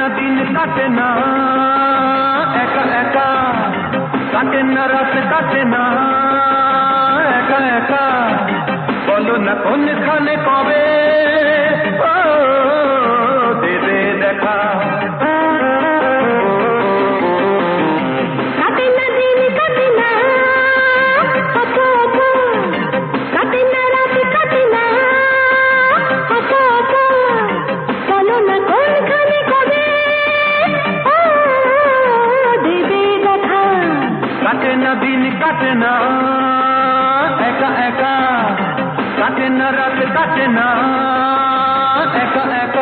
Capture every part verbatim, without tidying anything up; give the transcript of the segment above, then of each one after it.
दिन काटे ना एका एका काटे ना रात काटे ना एका एका बोलो ना कौन खाने कबे देवे देखा काटे ना दिन काटे ना एका एका काटे ना रात काटे ना एका एका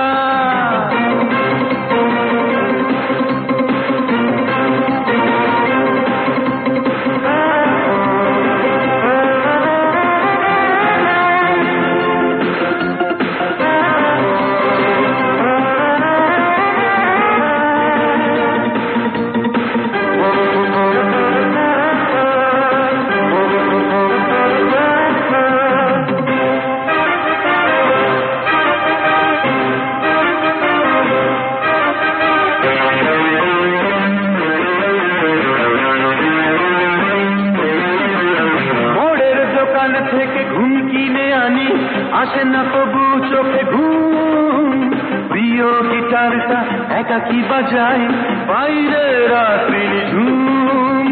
থেকে ঘুম কিনে আনি আসে না তবু চোখে ঘুম প্রিয় গিটারটা একাকী বাজায় বাইরে রাত্রি ঝুম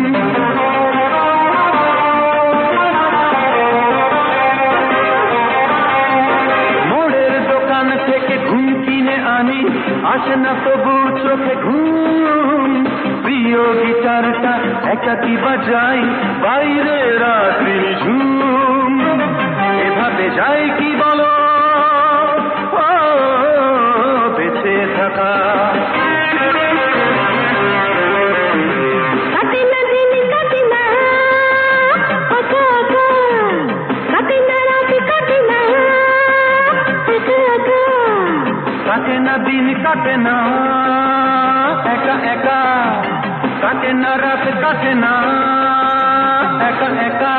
মোড়ের দোকান থেকে ঘুম কিনে আনি আসে না তবু চোখে ঘুম প্রিয় গিটারটা একাকী বাজায় বাইরে রাত্রি ঝুম এভাবে যায় কি বলো বেঁচে থাকা কাটে না দিন কাটে না কাটে না রাত কাটে না কাটে না দিন কাটে না একা একা কাটে না রাত কাটে না একা একা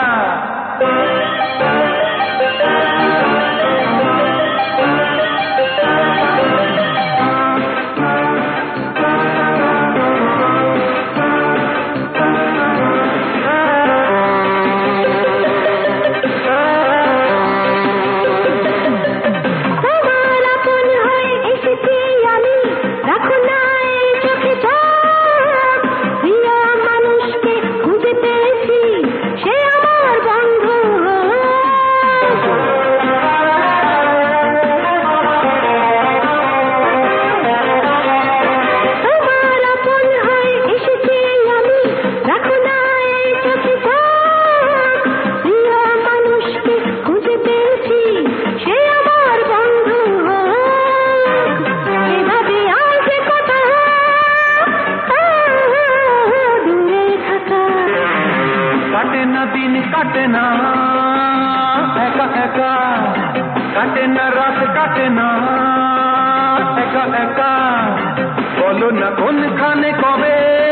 काटे ना दिन काटे ना एका एका काटे ना रात काटे ना एका एका बोलो ना कौन खाने कबे